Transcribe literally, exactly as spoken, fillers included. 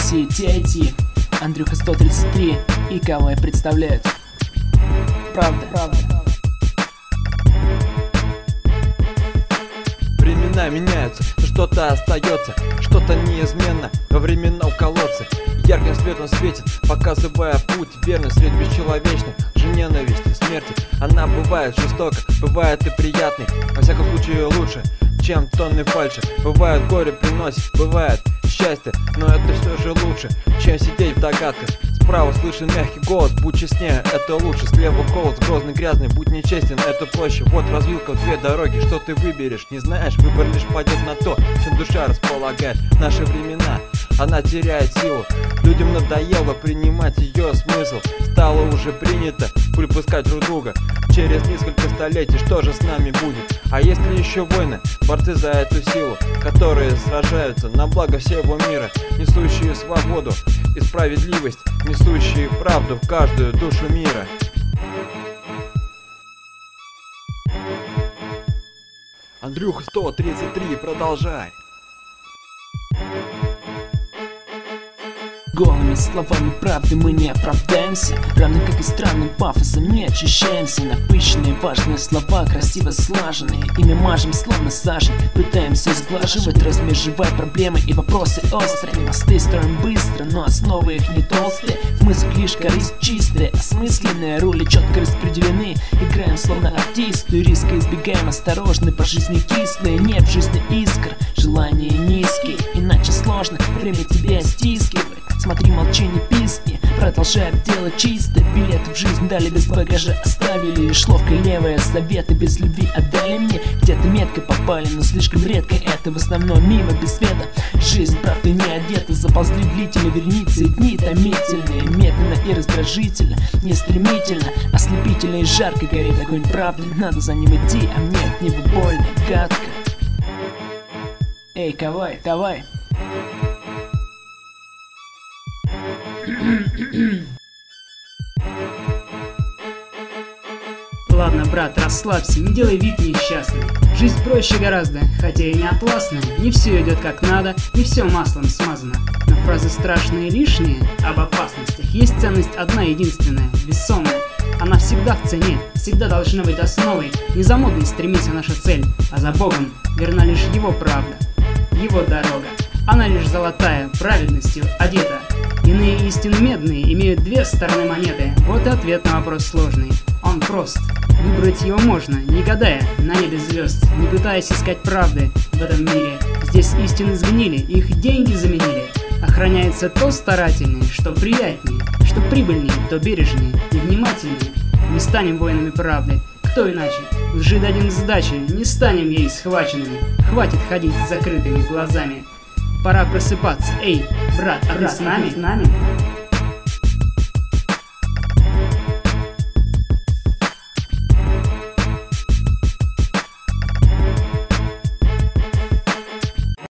России ти ай ти, Андрюха сто тридцать три и КВ представляют. Правда, правда. Времена меняются, но что-то остается, что-то неизменно во времена у колодца. Ярким светом светит, показывая путь верный, свет бесчеловечный, же ненависти, смерти. Она бывает жестока, бывает и приятной, во всяком случае лучше, чем тонны фальши. Бывает горе приносит, бывает счастье, но это все же лучше, чем сидеть в догадках. Справа слышен мягкий голос, будь честнее, это лучше. Слева голос грозный, грязный, будь нечестен, это проще. Вот развилка, две дороги, что ты выберешь? Не знаешь, выбор лишь пойдет на то, чем душа располагает. В наши времена она теряет силу, людям надоело принимать ее смысл. Стало уже принято припускать друг друга. Через несколько столетий что же с нами будет? А есть ли еще войны, борцы за эту силу, которые сражаются на благо всего мира, несущие свободу и справедливость, несущие правду в каждую душу мира? Андрюха сто тридцать три, продолжай. Голыми словами правды мы не оправдаемся, равно как и странным пафосом не очищаемся. Напыщенные важные слова, красиво слаженные, ими мажем словно сажень. Пытаемся сглаживать, размежевать проблемы и вопросы острые. Мосты строим быстро, но основы их не толстые. В мыслях лишь корысть чистая, осмысленные, роли четко распределены. Играем словно артисты, риска избегаем осторожно. По жизни кислые, нет в жизни искр, желания низкие, иначе сложно, время тебе стискивает. Смотри, молчи, не писки, продолжаем делать чисто. Билеты в жизнь дали, без багажа оставили. Лишь ловко левые советы без любви отдали мне. Где-то метко попали, но слишком редко это. В основном мимо, без света. Жизнь, правда, не одета. Заползли длительно верницы, дни томительные. Медленно и раздражительно, не стремительно, ослепительно и жарко горит огонь правды. Надо за ним идти, а мне от него больно, гадко. Эй, давай, давай. Ладно, брат, расслабься, не делай вид несчастный. Жизнь проще гораздо, хотя и не атласная. Не все идет как надо, не все маслом смазано. Но фразы страшные и лишние об опасностях. Есть ценность одна единственная, весомая. Она всегда в цене, всегда должна быть основой. Не за модой стремится наша цель, а за Богом верна лишь Его правда, Его дорога. Она лишь золотая, праведностью одета. Иные истины медные имеют две стороны монеты. Вот и ответ на вопрос сложный. Он прост. Выбрать его можно, не гадая на небе звезд, не пытаясь искать правды в этом мире. Здесь истины сгнили, их деньги заменили. Охраняется то старательнее, что приятнее, что прибыльнее, то бережнее и внимательнее. Не станем воинами правды. Кто иначе? Лжи дадим сдачи, не станем ей схваченными. Хватит ходить с закрытыми глазами. Пора просыпаться. Эй, брат, а ты с нами? С нами?